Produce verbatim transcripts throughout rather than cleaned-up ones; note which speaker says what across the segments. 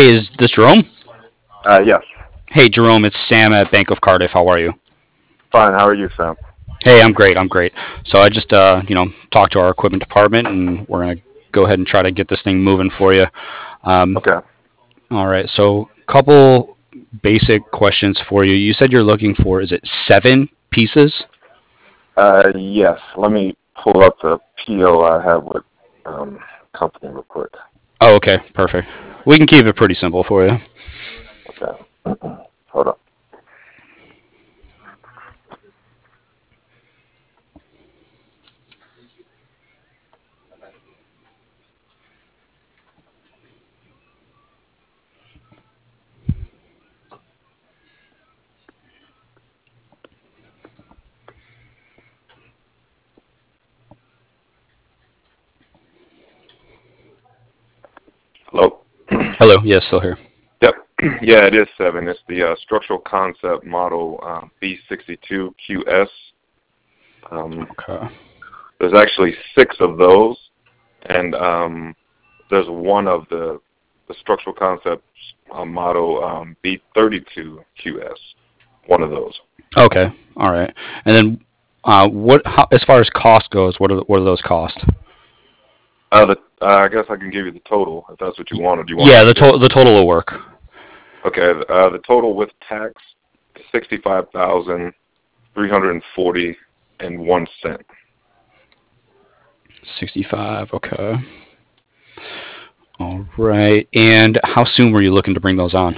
Speaker 1: Hey, is this Jerome?
Speaker 2: Uh, yes.
Speaker 1: Hey, Jerome, it's Sam at Bank of Cardiff. How are you?
Speaker 2: Fine. How are you, Sam?
Speaker 1: Hey, I'm great. I'm great. So I just, uh, you know, talked to our equipment department, and we're gonna go ahead and try to get this thing moving for you. Um,
Speaker 2: Okay.
Speaker 1: all right. So, couple basic questions for you. You said you're looking for, is it seven pieces?
Speaker 2: Uh, yes. Let me pull up the P O I have with um company real quick.
Speaker 1: Oh, okay. Perfect. We can keep it pretty simple for you.
Speaker 2: Okay. Hold on. Hello.
Speaker 1: Hello. Yes, still here.
Speaker 2: Yep. Yeah, it is seven. It's the uh, structural concept model um, B sixty-two Q S. Um,
Speaker 1: Okay.
Speaker 2: there's actually six of those, and um, there's one of the the structural concept uh, model um, B thirty-two Q S. One of those.
Speaker 1: Okay. All right. And then, uh, what? How, as far as cost goes, what are what are those costs?
Speaker 2: Uh, the, uh, I guess I can give you the total if that's what you want. Or do you want me
Speaker 1: Yeah,
Speaker 2: to
Speaker 1: the
Speaker 2: just?
Speaker 1: total the total will work.
Speaker 2: Okay. Uh, the total with tax is sixty-five thousand three hundred forty and one cent.
Speaker 1: Sixty-five. Okay. All right. And how soon were you looking to bring those on?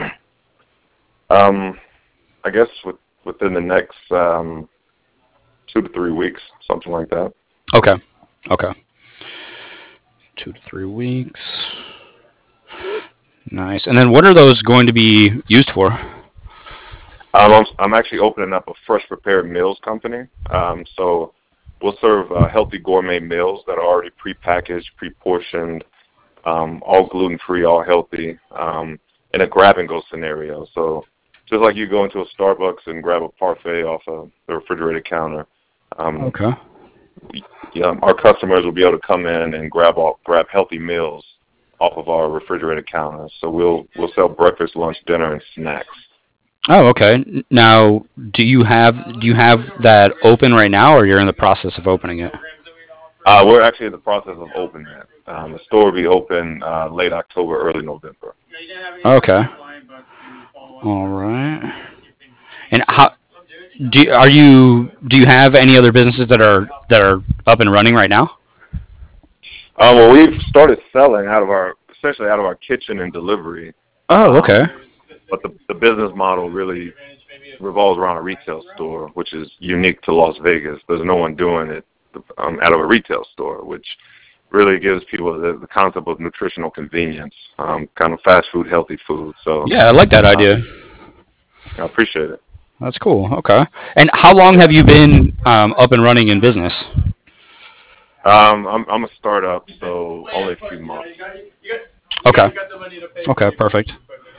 Speaker 2: Um, I guess with, within the next um, two to three weeks, something like that.
Speaker 1: Okay. Okay. Two to three weeks. Nice. And then what are those going to be used for?
Speaker 2: Um, I'm, I'm actually opening up a fresh prepared meals company. Um, so we'll serve uh, healthy gourmet meals that are already prepackaged, pre-portioned, um, all gluten-free, all healthy, um, in a grab-and-go scenario. So just like you go into a Starbucks and grab a parfait off of the refrigerated counter, um,
Speaker 1: Okay.
Speaker 2: we, yeah, our customers will be able to come in and grab all, grab healthy meals off of our refrigerated counters. So we'll we'll sell breakfast, lunch, dinner, and snacks.
Speaker 1: Oh, okay. Now, do you have do you have that open right now, or you're in the process of opening it?
Speaker 2: Uh, we're actually in the process of opening it. Um, the store will be open uh, late October, early November.
Speaker 1: Okay. All right. And how do are you do you have any other businesses that are that are up and running right now?
Speaker 2: Uh, well, we've started selling out of our, essentially out of our kitchen and delivery.
Speaker 1: Oh, okay.
Speaker 2: Um, but the, the business model really revolves around a retail store, which is unique to Las Vegas. There's no one doing it um, out of a retail store, which really gives people the, the concept of nutritional convenience, um, kind of fast food, healthy food. So
Speaker 1: Yeah, I like that
Speaker 2: uh,
Speaker 1: idea.
Speaker 2: I appreciate it.
Speaker 1: That's cool. Okay. And how long
Speaker 2: Yeah.
Speaker 1: have you been um, up and running in business?
Speaker 2: Um, I'm, I'm a startup, so only a few months.
Speaker 1: Okay. Okay, perfect.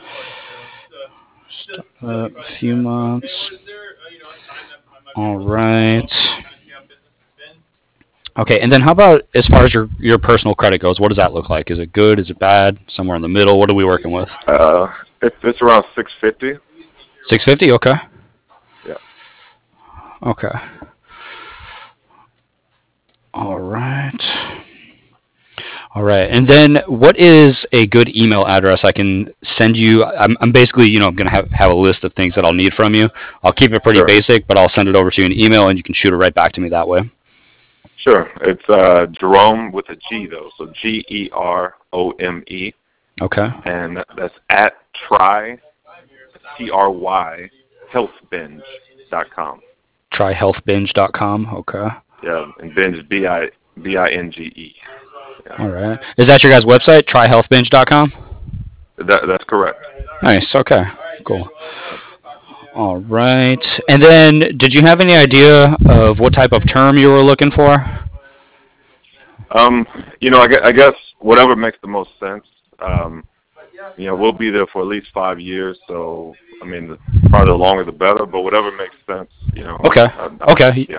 Speaker 1: Uh, a few months. All right. Okay, and then how about as far as your your personal credit goes? What does that look like? Is it good? Is it bad? Somewhere in the middle? What are we working with?
Speaker 2: Uh, it's, it's around six fifty.
Speaker 1: six fifty. Okay.
Speaker 2: Yeah.
Speaker 1: Okay. All right. All right. And then what is a good email address I can send you? I'm, I'm basically, you know, I'm going to have, have a list of things that I'll need from you. I'll keep it pretty
Speaker 2: Sure.
Speaker 1: basic, but I'll send it over to you in email and you can shoot it right back to me that way.
Speaker 2: Sure. It's uh, Jerome with a G though, so G E R O M E,
Speaker 1: Okay.
Speaker 2: and that's at try T R Y healthbinge dot com.
Speaker 1: try health binge dot com. Okay.
Speaker 2: Yeah, and binge B I B I N G E. Yeah,
Speaker 1: All right. Is that your guys' website? try health binge dot com?
Speaker 2: that that's correct.
Speaker 1: Nice. Okay. Cool. All right. And then did you have any idea of what type of term you were looking for?
Speaker 2: Um, you know, I guess, I guess whatever makes the most sense. Um, you know, we'll be there for at least five years, so I mean, the, probably the longer the better. But whatever makes sense, you know.
Speaker 1: Okay.
Speaker 2: I, I,
Speaker 1: Okay.
Speaker 2: yeah.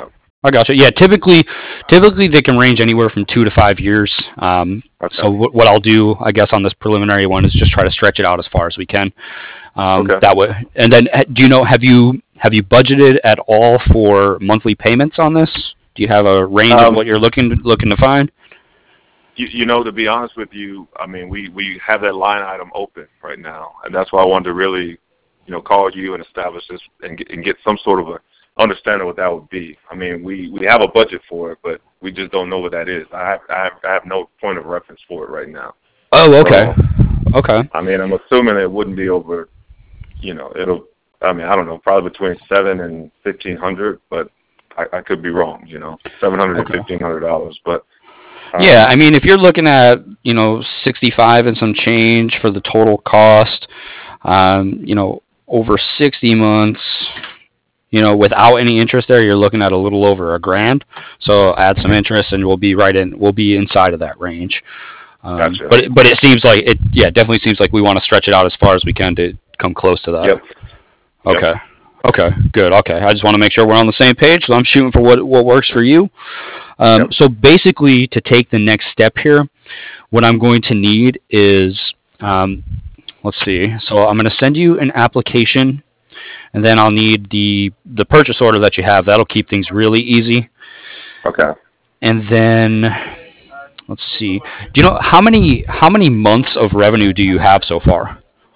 Speaker 1: I gotcha. Yeah, typically, typically they can range anywhere from two to five years. Um,
Speaker 2: Okay.
Speaker 1: so w- what I'll do, I guess, on this preliminary one is just try to stretch it out as far as we can. Um,
Speaker 2: Okay.
Speaker 1: that way, and then ha- do you know have you have you budgeted at all for monthly payments on this? Do you have a range of
Speaker 2: Um,
Speaker 1: what you're looking looking to find?
Speaker 2: you, you know, to be honest with you, I mean, we, we have that line item open right now, and that's why I wanted to really, you know, call you and establish this and get, and get some sort of a understanding what that would be. I mean, we, we have a budget for it, but we just don't know what that is. I have, I have, I have no point of reference for it right now.
Speaker 1: Oh, okay,
Speaker 2: So,
Speaker 1: okay.
Speaker 2: I mean, I'm assuming it wouldn't be over, you know, it'll, I mean, I don't know, probably between seven and fifteen hundred, but I, I could be wrong, you know, seven hundred and
Speaker 1: Okay.
Speaker 2: fifteen hundred dollars, but
Speaker 1: Yeah,
Speaker 2: um,
Speaker 1: I mean, if you're looking at, you know, sixty-five and some change for the total cost, um, you know, over sixty months, you know, without any interest there, you're looking at a little over a grand. So add some interest, and we'll be right in. We'll be inside of that range. Um,
Speaker 2: gotcha.
Speaker 1: but it, but it seems like it. Yeah, definitely seems like we want to stretch it out as far as we can to come close to that.
Speaker 2: Yep. Yep.
Speaker 1: Okay. Okay. Good. Okay. I just want to make sure we're on the same page. So I'm shooting for what what works for you. Um,
Speaker 2: Yep.
Speaker 1: so basically, to take the next step here, what I'm going to need is, um, let's see. So I'm going to send you an application, and then I'll need the the purchase order that you have. That'll keep things really easy.
Speaker 2: Okay.
Speaker 1: And then let's see. Do you know how many how many months of revenue do you have so far?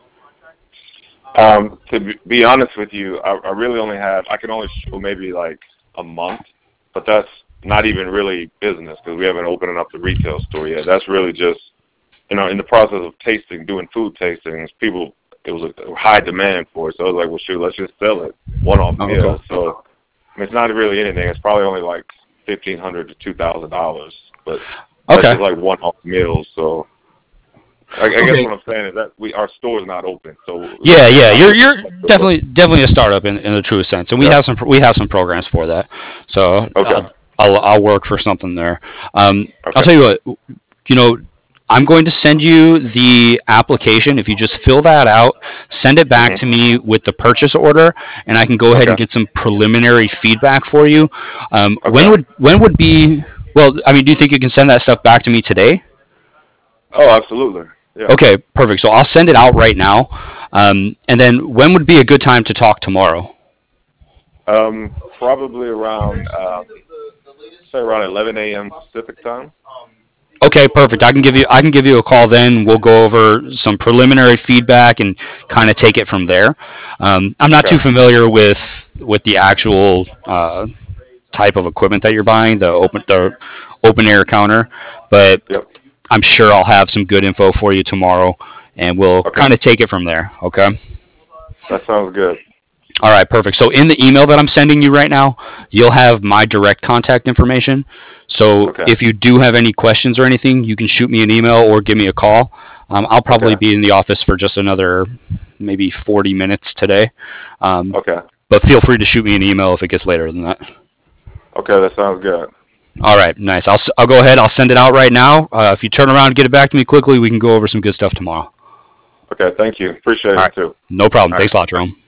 Speaker 2: Um, to be, be honest with you, I, I really only have, I can only show maybe like a month, but that's not even really business because we haven't opened up the retail store yet. That's really just, you know, in the process of tasting, doing food tastings, people, it was a high demand for it. So I was like, well, shoot, let's just sell it one-off
Speaker 1: Oh,
Speaker 2: meal.
Speaker 1: okay.
Speaker 2: So I mean, it's not really anything. It's probably only like fifteen hundred dollars to two thousand dollars, but that's
Speaker 1: Okay.
Speaker 2: just like one-off meals. So I, I guess
Speaker 1: Okay.
Speaker 2: what I'm saying is that we our store's not open, so
Speaker 1: Yeah,
Speaker 2: it's
Speaker 1: yeah,
Speaker 2: not
Speaker 1: you're
Speaker 2: really
Speaker 1: you're
Speaker 2: flexible.
Speaker 1: definitely definitely a startup in, in the truest sense, and we
Speaker 2: Yep.
Speaker 1: have some we have some programs for that. So
Speaker 2: Okay.
Speaker 1: I'll I'll, I'll work for something there. Um, I'll
Speaker 2: Okay.
Speaker 1: tell you what, you know, I'm going to send you the application. If you just fill that out, send it back
Speaker 2: Mhm.
Speaker 1: to me with the purchase order, and I can go ahead and
Speaker 2: Okay.
Speaker 1: get some preliminary feedback for you. Um, when
Speaker 2: Okay.
Speaker 1: would when would be well? I mean, do you think you can send that stuff back to me today?
Speaker 2: Oh, absolutely. Yeah.
Speaker 1: Okay, perfect. So I'll send it out right now. Um, and then when would be a good time to talk tomorrow?
Speaker 2: Um, probably around uh, say around eleven a m. Pacific time.
Speaker 1: Okay, perfect. I can give you I can give you a call then. We'll go over some preliminary feedback and kind of take it from there. Um, I'm not
Speaker 2: Okay.
Speaker 1: too familiar with with the actual uh, type of equipment that you're buying, the open the open air counter, but
Speaker 2: Yep.
Speaker 1: I'm sure I'll have some good info for you tomorrow, and we'll
Speaker 2: Okay.
Speaker 1: kind of take it from there. Okay.
Speaker 2: That sounds good.
Speaker 1: All right, perfect. So in the email that I'm sending you right now, you'll have my direct contact information. So
Speaker 2: Okay.
Speaker 1: if you do have any questions or anything, you can shoot me an email or give me a call. Um, I'll probably
Speaker 2: Okay.
Speaker 1: be in the office for just another maybe forty minutes today. Um,
Speaker 2: Okay.
Speaker 1: but feel free to shoot me an email if it gets later than that.
Speaker 2: Okay. That sounds good.
Speaker 1: All right, nice. I'll, s- I'll go ahead. I'll send it out right now. Uh, if you turn around and get it back to me quickly, we can go over some good stuff tomorrow.
Speaker 2: Okay. Thank you. Appreciate
Speaker 1: All
Speaker 2: it
Speaker 1: right,
Speaker 2: too.
Speaker 1: no problem.
Speaker 2: All right.
Speaker 1: Thanks a lot, Jerome.